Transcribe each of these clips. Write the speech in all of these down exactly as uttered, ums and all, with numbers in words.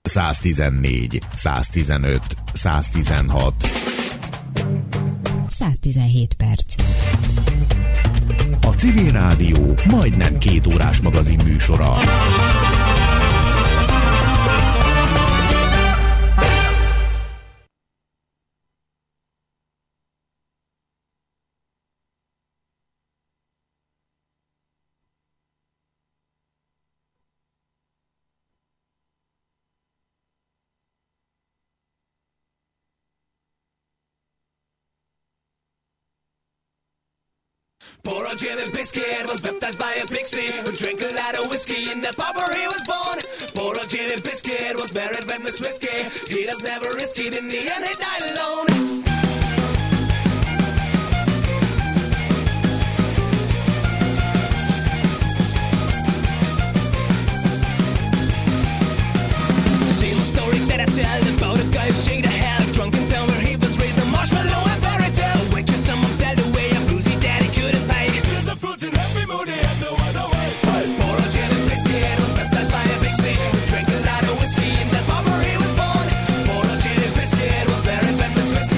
száztizennégy, száztizenöt, száztizenhat. száztizenhét perc. A Civil Rádió majdnem két órás magazin műsora. Poor old Jimmy Biscuit was baptized by a pixie who drank a lot of whiskey. In the pub where he was born. Poor old Jimmy Biscuit was buried with Miss Whiskey. He does never risk it. In the end, he died alone. Same old story that I tell about a guy who shake the hell drunk in town where he was raised on marshmallow and fairy tales. A waitress, someone sailed away, a boozy daddy couldn't pay. Here's some fruits in every mood, he had no other way. Hey. Poor old Jimmy Biscuit was baptized by a pixie who drank a lot of whiskey in the pub where he was born. Poor old Jimmy Biscuit was buried with Miss Whiskey.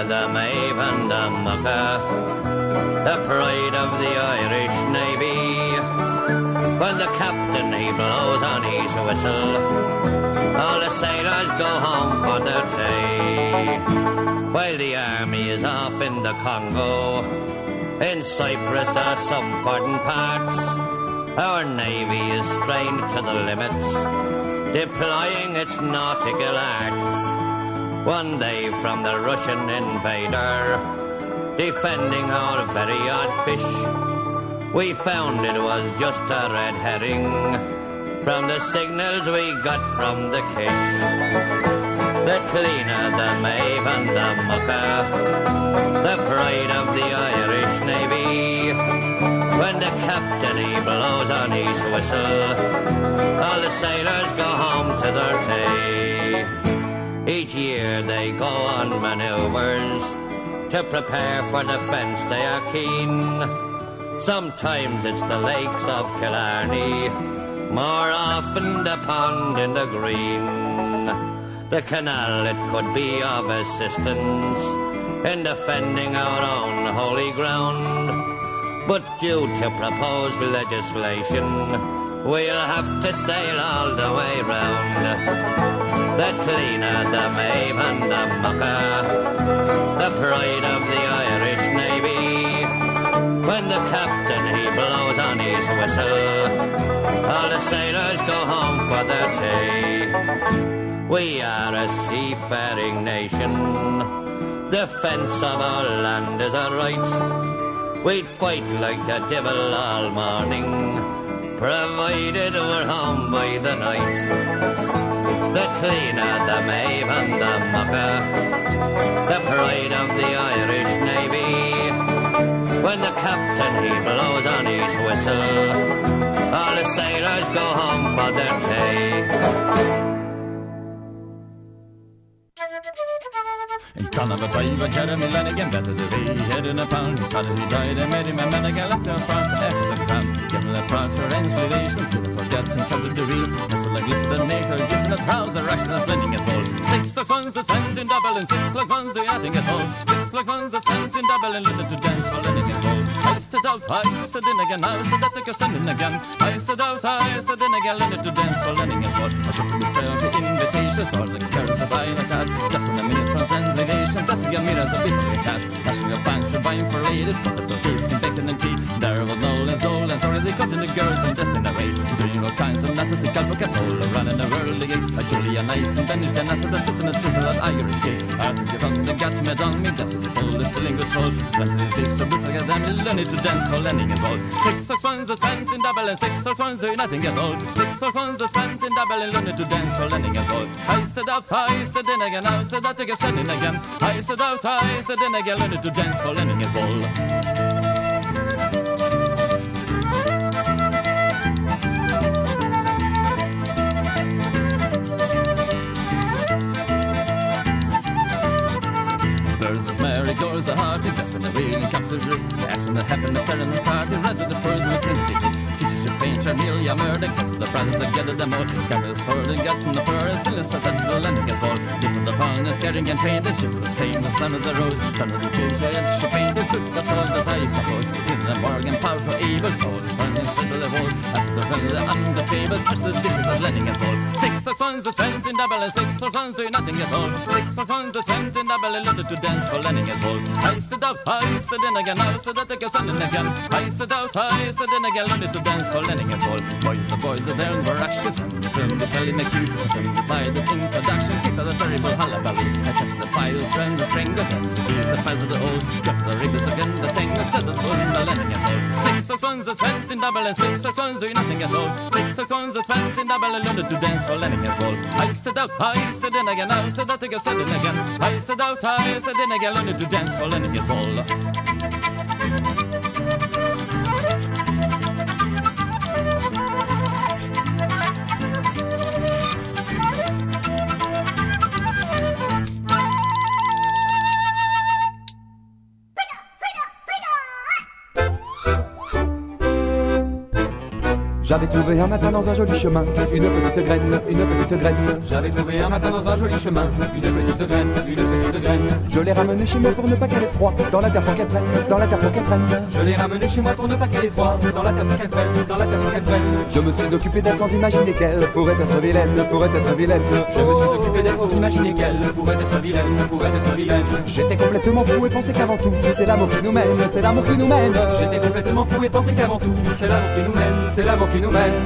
Cleaner, the Maeve and the Mucker, the pride of the Irish Navy. When the captain he blows on his whistle, all the sailors go home for their tea. While the army is off in the Congo, in Cyprus or some foreign parts, our navy is strained to the limits, deploying its nautical arts. One day from the Russian invader, defending our very odd fish, we found it was just a red herring from the signals we got from the Kish. The Cleaner, the Maeve and the Mucker, the pride of the Irish Navy. When the captain he blows on his whistle, all the sailors go home to their tea. Each year they go on manoeuvres to prepare for defence. They are keen. Sometimes it's the lakes of Killarney, more often the pond in the green. The canal, it could be of assistance in defending our own holy ground, but due to proposed legislation, we'll have to sail all the way round. The Cleaner, the Maeve and the Mucker, the pride of the Irish Navy. When the captain he blows on his whistle, all the sailors go home for their tea. We are a seafaring nation, defence of our land is our right. We'd fight like the devil all morning, provided we're home by the night. The Cleaner, the Maeve and the Mucker, the pride of the Irish Navy. When the captain he blows on his whistle, all the sailors go home for their tea. In Canada, Driver, Jeremy Lanigan, better the way, head in a pound. His father who died and made him a man again, left in France, and after some crown. Given a prize for ends relations, given for death and come to the real. Nestle like listen and nails, or listen and trouser, action and spending as well. Six like ones that spent in double, and six like ones they adding at all. Six like ones that spent in double, and limited to dance for lending as well. I stood out, I stood in again, I stood that I could send in again. I stood out, I stood in again, limited to dance for lending as well. I should be fair for invitations, for the girls are buying a card. Just in a minute from San Relation, testing a mirrors of business cash. National banks for buying for ladies, but the feast and bacon and tea. There were Nolan's, Dolan's, or they cut in the girls and this in a way. Doing all kinds of nasty calpacas, all running a whirly gate. A Julia nice and Danish, then as a tip in the truffle and Irish cake. After the run, the gats made on me, that's the full, the ceiling good full. Spent the fix of boots, I got them learning to dance for lending as well. Six of funds are spent in double, and six of funds do nothing at all. Six of funds are spent in double, and learning to dance for lending as well. I stood up, I stood in again, I stood out, I got standing again. I stood out, I stood in again, learning to dance for lending as well. Goes a heart, that's in the wheel and comes the roof. That's in the happen, the turn and the party, right to the first was in the ticket. Teachers should faint, Charmelia murder, cause the brothers that gather them all. Carries forward and got in the fur, and still is a touch of the landing as well. This on the fun is scaring and trained, the ship's the same as time as the rose. Son of the Jews, and she painted, took as well as I suppose. In the Morgan, powerful able, so the fun is to the wall. As the fun of the under table, smash the dishes of landing as well. Six of funds are spent in double, and six of funds do nothing at all. Six of funds are spent in double, and learned to dance for landing as well. I stood out, I stood in again, I stood that I could stand in again. I stood out, I stood in again, learned to dance for landing as well. Boys, the boys are there and were actions, and the film, the felly make you. And some by the introduction, kicked out a terrible hullabaloo. I touched the piles, ran the string, the tens, the trees, the piles of the old. Just the ribbons again, the thing, the tether, the landing as well. Six of funds are spent in double, and six of funds do nothing at all. Six of funds are spent in double, and learned to dance for landing as well. I stood out, I stood in again, I stood that I could stand in again. I stood out, I stood in again, learned to dance for landing as well. J'avais trouvé un matin dans un joli chemin une petite graine, une petite graine. J'avais trouvé un matin dans un joli chemin une petite graine, une petite graine. Je l'ai ramenée chez moi pour ne pas qu'elle ait froid dans la terre pour qu'elle prenne, dans la terre pour qu'elle prenne. Je l'ai ramenée chez moi pour ne pas qu'elle ait froid dans la terre pour qu'elle prenne, dans la terre pour qu'elle prenne. Je me suis occupé d'elle sans imaginer qu'elle pourrait être vilaine, pourrait être vilaine. Je me suis occupé d'elle sans imaginer qu'elle pourrait être vilaine, pourrait être vilaine. J'étais complètement fou et pensais qu'avant tout c'est l'amour qui nous mène, c'est l'amour qui nous mène. J'étais complètement fou et pensais qu'avant tout c'est l'amour qui nous mène, c'est l'amour qui nous mène.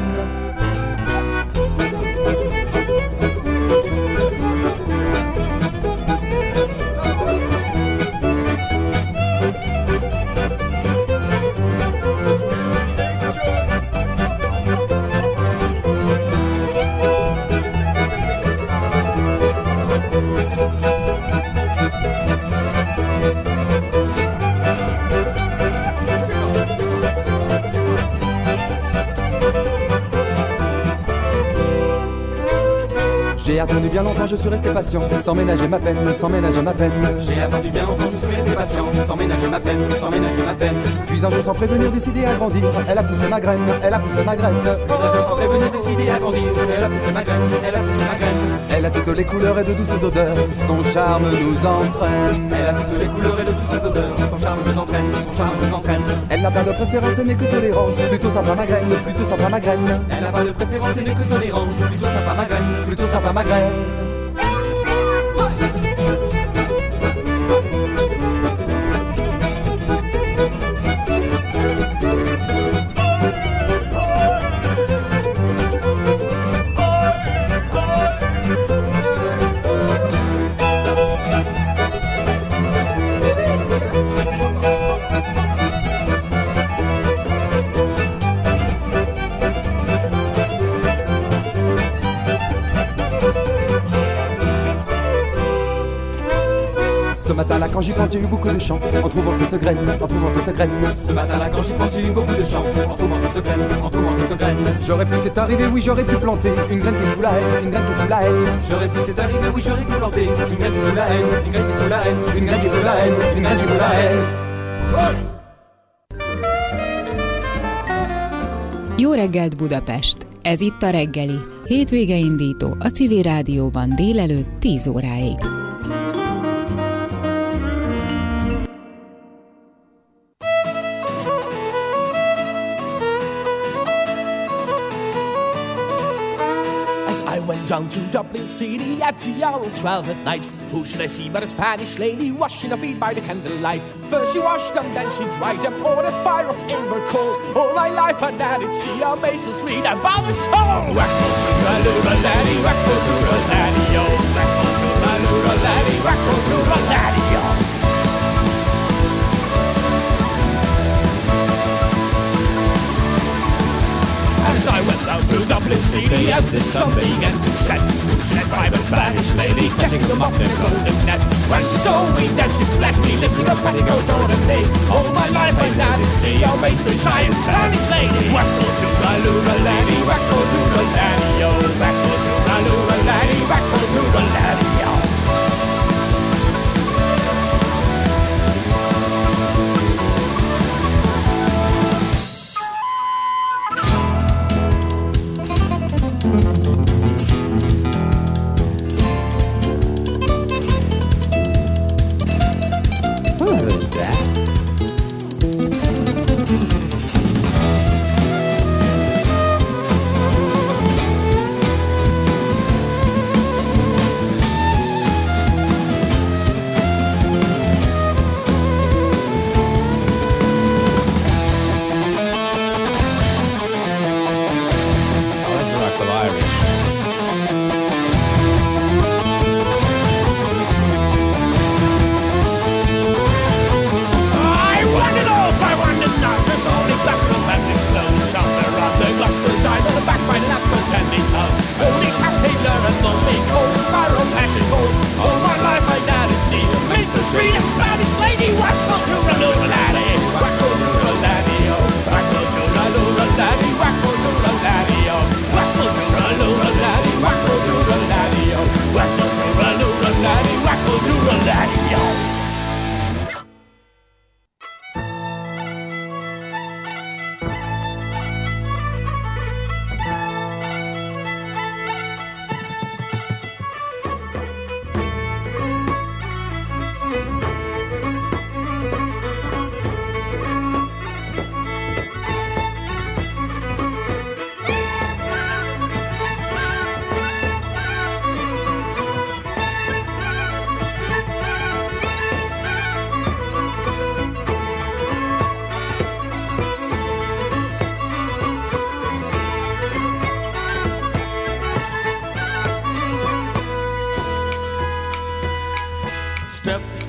J'ai attendu bien longtemps, je suis resté patient, sans ménager ma peine, sans ménager ma peine. J'ai attendu bien longtemps, je suis resté patient, sans ménager ma peine, sans ménager ma peine. Puis un jour sans prévenir, décidé à grandir, elle a poussé ma graine, elle a poussé ma graine. Puis un jour sans prévenir, décidé à grandir, elle a poussé ma graine, elle a poussé ma graine. Elle a toutes les couleurs et de douces odeurs, son charme nous entraîne. Elle a toutes les couleurs et de douces odeurs, son charme nous entraîne, son charme nous entraîne. Elle n'a pas de préférence et n'est que tolérance, plutôt sympa ma graine, plutôt sympa ma graine. Elle n'a pas de préférence et n'est que tolérance, plutôt sympa ma graine, plutôt sympa ma graine. Ce matin-là, quand j'y pense, j'ai eu beaucoup de chance en trouvant cette graine, en trouvant cette graine. Ce matin-là, quand j'y pense, j'ai eu beaucoup de chance en trouvant cette graine, en trouvant cette graine. J'aurais pu, c'est arrivé, oui, j'aurais pu planter une graine qui fout la haine, une graine qui fout la haine. J'aurais pu, c'est arrivé, oui, j'aurais pu planter une graine qui fout la haine, une graine qui fout la haine, une graine qui fout la haine, une graine qui fout la haine. Jó reggelt Budapest! Ez itt a reggeli, hétvége indító a Civil Rádióban délelőtt tíz óráig. Down to Dublin City at the hour of twelve at night. Who should I see but a Spanish lady washing her feet by the candlelight? First she washed them, then she dried them o'er the fire of amber coal. All my life I did see her face so sweet about the soul. Wacko to the little laddie, wacko to the laddie, oh. Wacko to the little laddie, wacko to the laddie, oh. As I went down to Dublin City, as the sun began to set, who should I spy but Spanish lady catching them off their golden net? When she saw me, then she flagged me, lifting her petticoat on her knee. All my life I didn't see her face so shy and Spanish lady. Wacko to the lura laddie, wacko to the laddie, oh. Wacko to the lura laddie, wacko to the laddie, oh.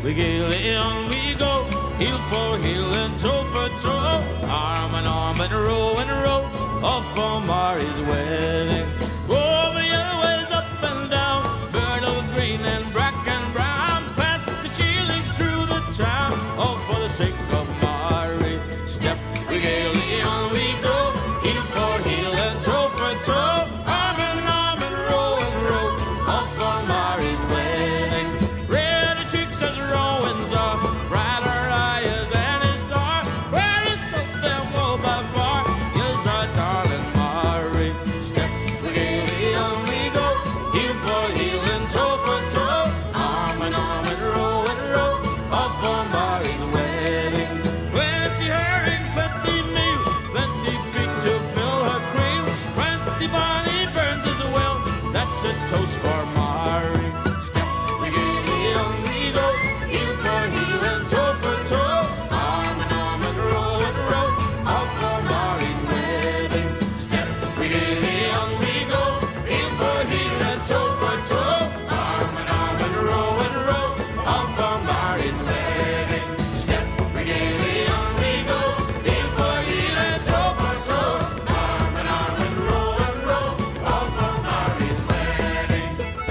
Gaily on we go, heel for heel and toe for toe, arm in arm and row and row, off for Mary's wedding. Over the yellow ways up and down, bird of green and black and brown, past the shieldings through the town, all for the sake of Mary. Step gaily on we go, heel for heel and toe for toe, arm in arm and row and row, off for Mary's wedding. Red cheeks as Rowan's are, brighter eyes and his star, brightest of them all by far, is our darling Mary. Step gaily on we go, heel for heel and toe for toe, arm in arm and row and row, off for Mary's wedding. Plenty herring, plenty meal, plenty pig to fill her creel, plenty bonny burns as well, that's a toast for Mary. Step gaily on we go, heel for heel and toe for toe, arm in arm and row and row, off for Mary's wedding. Step gaily on we go, heel for heel and toe for toe, arm in arm and row and row, off for Mary's wedding. Step gaily on we go, heel for heel and toe for toe, arm in arm and row and row, off for Mary's wedding.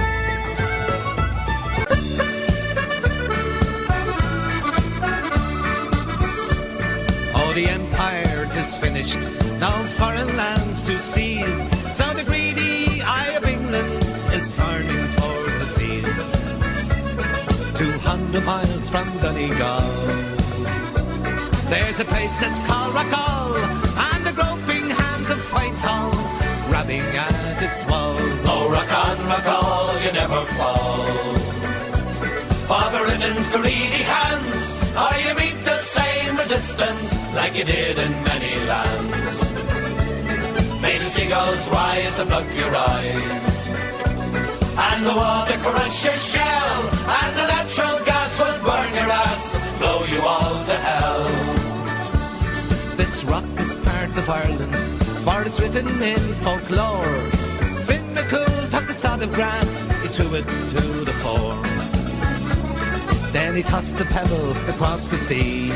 Oh, the empire is finished, now foreign lands to seize. So the greedy eye of England is turning towards the seas. Two hundred miles from Donegal, there's a place that's called Rockall, and the groping hands of Whitehall grabbing at its walls. Oh, rock on, rock all, you never fall. For Britain's greedy hands, or you meet the same resistance like you did in many lands. May the seagulls rise and plug your eyes, and the water crush your shell, and the natural gas will burn your ass and blow you all to hell. This rock is part of Ireland, for it's written in folklore. Finn McCool took a sod of grass, he threw it to the fore. Then he tossed the pebble across the sea.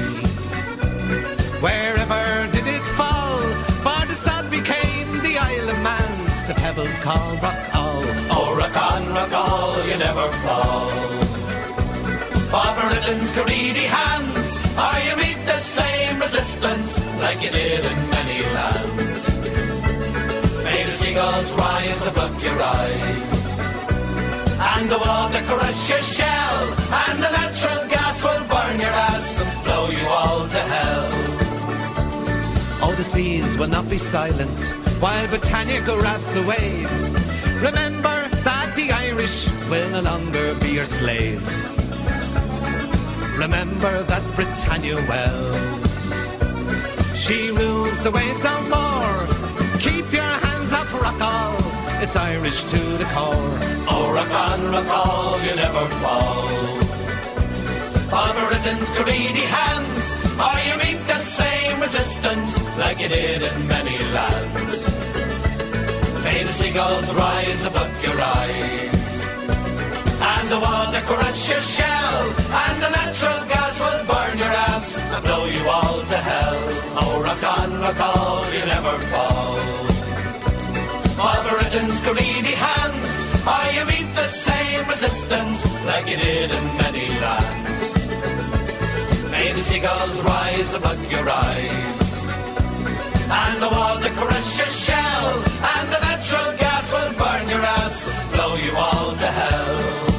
Wherever did it fall? For the sod became the Isle of Man, the pebbles called Rockall. Oh, rock on, rock all, you never fall. For Britain's greedy hands, or you meet the same resistance like you did in many lands. May the seagulls rise to pluck your eyes, and the water crush your shell, and the natural gas will burn your ass and blow you all to hell. Oh, the seas will not be silent while Britannia grabs the waves. Remember that the Irish will no longer be your slaves. Remember that Britannia well, she rules the waves no more. Keep your hands off Rockall, it's Irish to the core. Oh, rock on, rock all, you never fall. For Britain's greedy hands, or you meet the same resistance like you did in many lands. May the seagulls rise above your eyes, and the water crush your shell, and the natural gas will burn your ass and blow you all to hell. Oh, rock on, rock all, you never fall. For Britain's greedy hands, or you meet the same resistance like you did in many lands. May the seagulls rise above your eyes, and the water crush your shell, and the natural gas will burn your ass, blow you all to hell.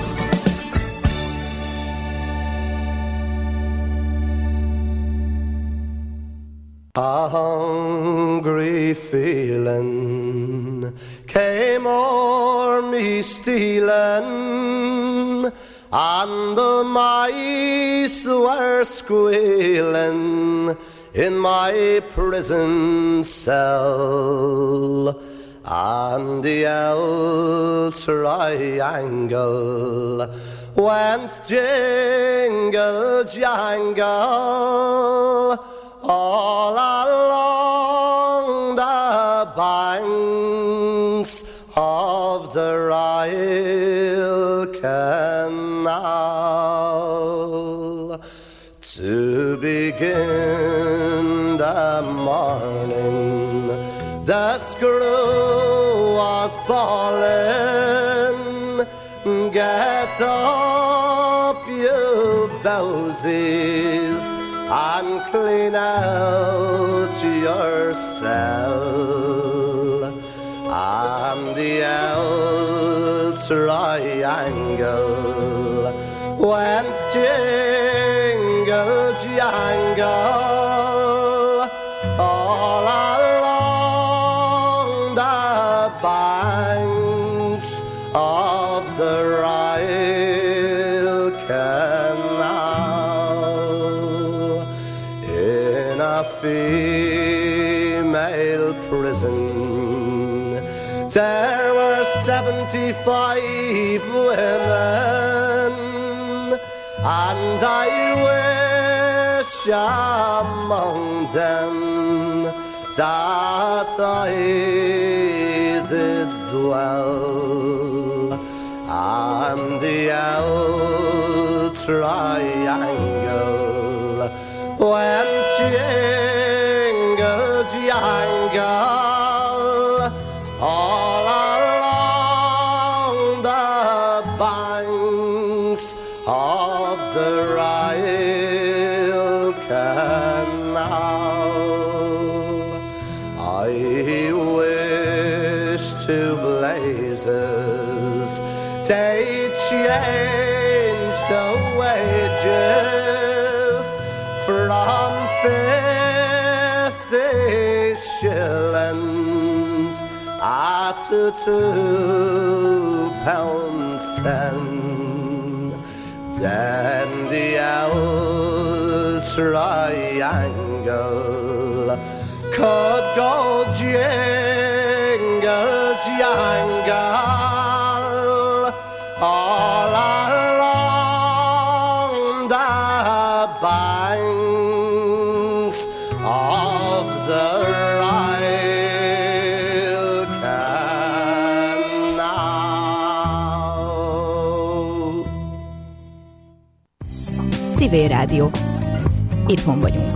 A hungry feeling came o'er me stealing, and the mice were squealing in my prison cell, and the L triangle went jingle jangle all along the banks of the Ryle Canal. in the morning, the screw was bawling, get up, you bowsies, and clean out your cell. And the old triangle went jingle jangle all along the banks of the Ryle Canal. In a female prison there were seventy-five women, and I wish among them that I did dwell. And the old triangle went jingle jangle all along the banks of the Ryle Canal. I wish to blazes they changed the wages from fifty shillings at two pounds ten. Then the old triangle could go jingle jangle all along the banks of the Ryle Canal. Civil Rádió. Itthon vagyunk.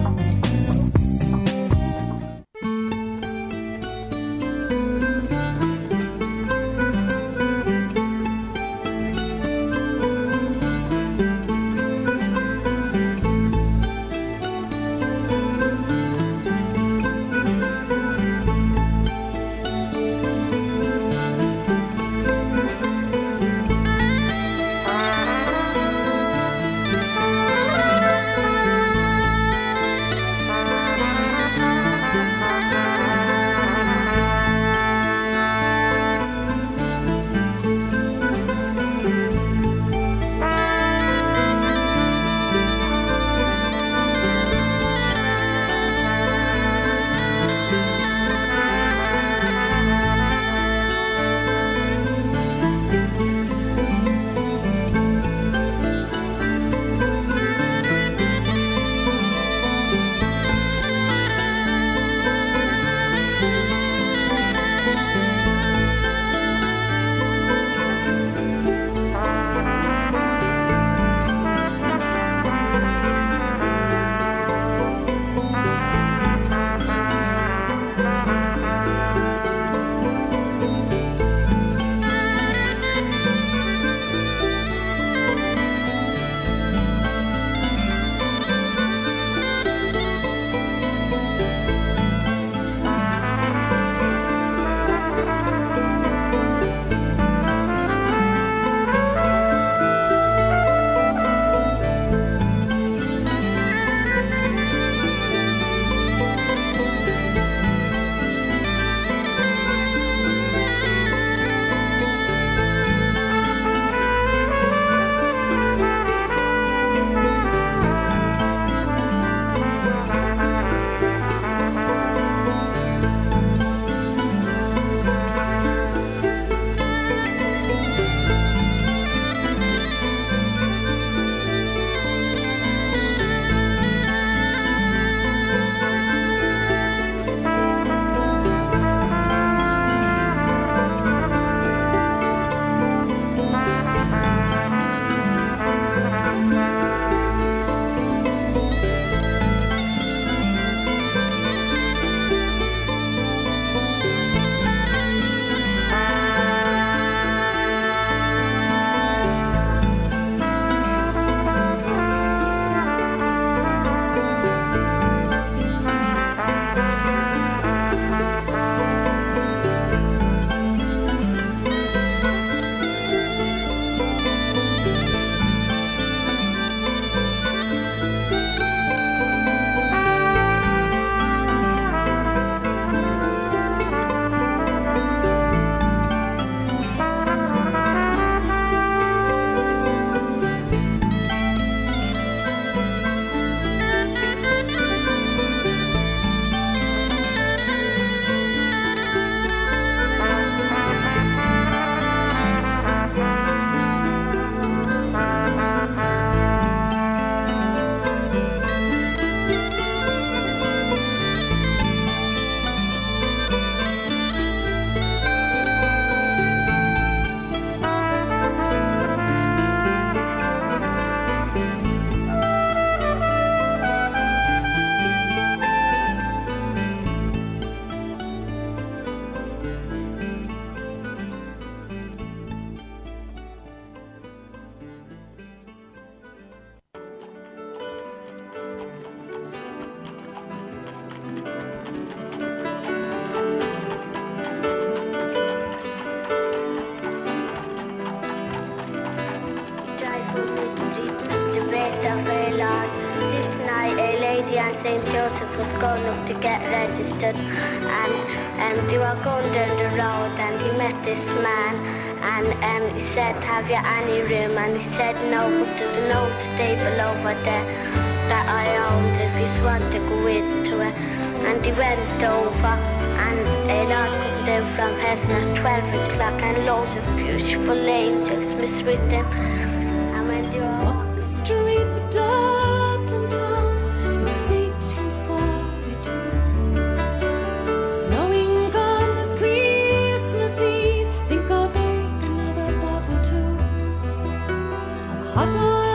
going up to get registered, and um, they were going down the road, and he met this man, and um, he said, have you any room? And he said, no, but there's an old stable over there that I owned if you want to go into it. And he went over, and it all come down from heaven at twelve o'clock, and loads of beautiful angels was with them. And when they were walk the streets of Dublin town, it's eighteen forty-two. It's snowing on this Christmas Eve. Think I'll bake another bubble too. I'm hot on